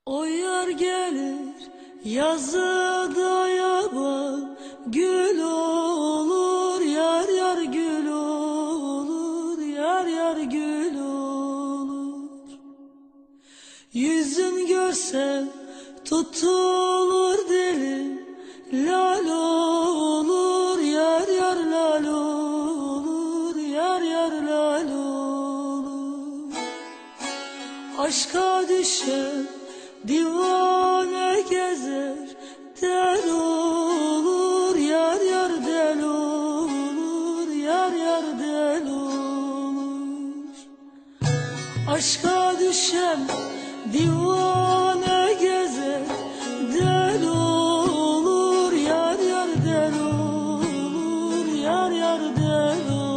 O yar gelir yazıda yaban, gül olur yar yar gül olur, yar yar gül olur. Yüzün görsem tutulur dilim, lal olur yar yar lal olur, yar yar lal olur. Aşka düşen divane gezer, del olur yar yar del olur, yar yar del olur. Aşka düşen divane gezer, del olur yar yar del olur, yar yar del olur.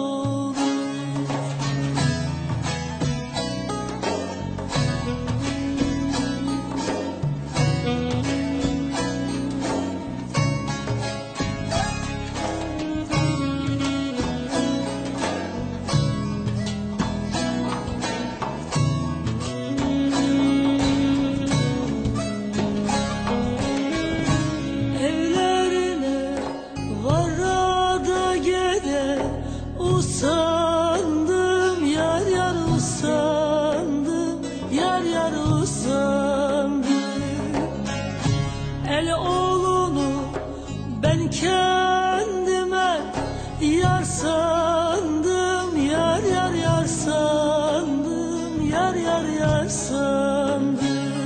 Usandım yar yar usandım, yar yar usandım. El oğlunu ben kendime yar sandım, yar yar yar sandım, yar yar yar sandım.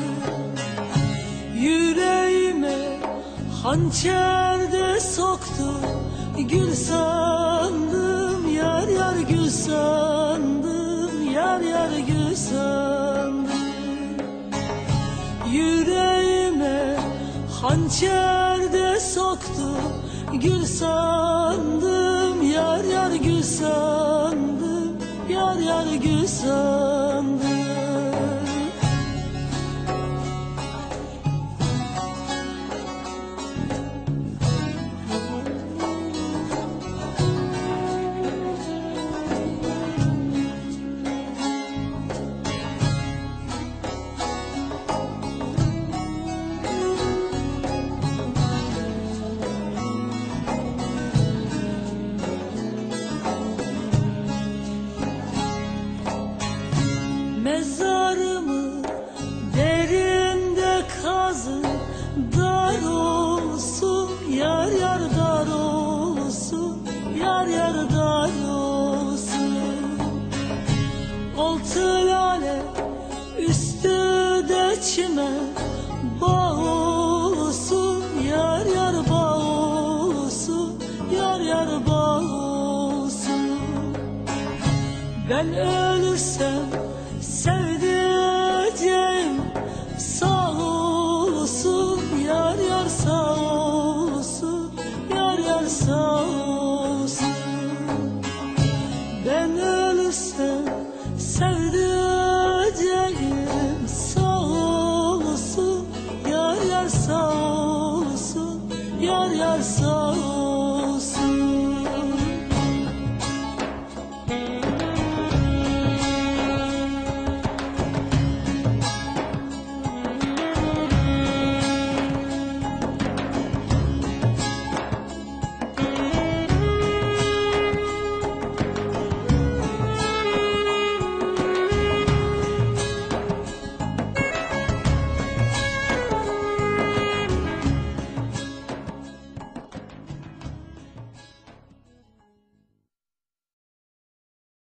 Yüreğime hançer de soktu, gül sandım, yar yar gül sandım, yar yar gül sandım. Yüreğime hançer de soktu, gül sandım, yar yar gül sandım, yar yar gül sandım. Mezarımı derinde kazın, dar olsun yar yar dar olsun, yar yar dar olsun. Altı lale üstü de çimen, bağ olsun yar yar bağ olsun, yar yar bağ olsun. Ben ölürsem